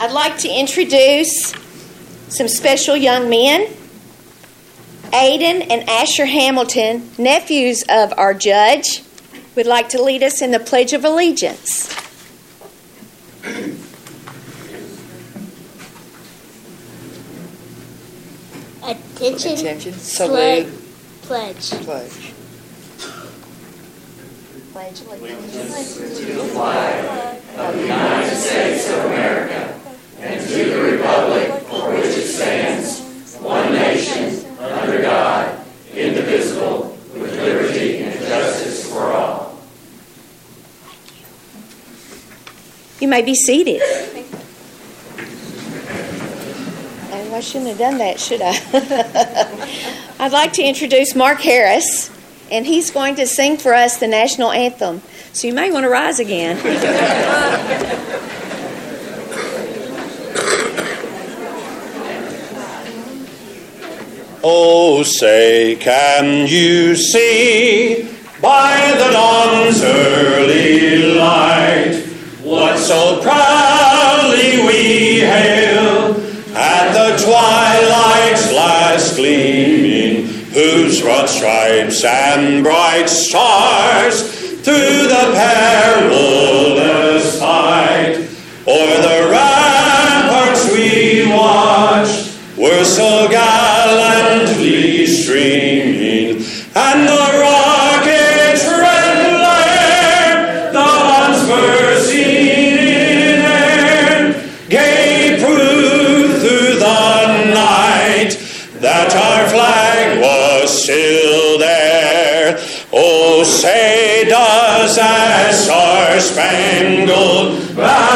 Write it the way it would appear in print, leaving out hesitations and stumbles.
I'd like to introduce some special young men. Aiden and Asher Hamilton, nephews of our judge, would like to lead us in the Pledge of Allegiance. Attention. Salute. Pledge. Pledge. Pledge allegiance To the flag of the United States of America and to the republic for which it stands, one nation, under God, indivisible, with liberty and justice for all. You may be seated. I shouldn't have done that, should I? I'd like to introduce Mark Harris, and he's going to sing for us the national anthem. So you may want to rise again. Oh, say, can you see by the dawn's early light what so proudly we hail at the twilight's last gleaming, whose broad stripes and bright stars through the perilous fight o'er the ramparts we watched were so gallantly streaming, and the rocket's red glare, the once first seen in air, gave proof through the night that our flag was still there. Oh, say does that star-spangled banner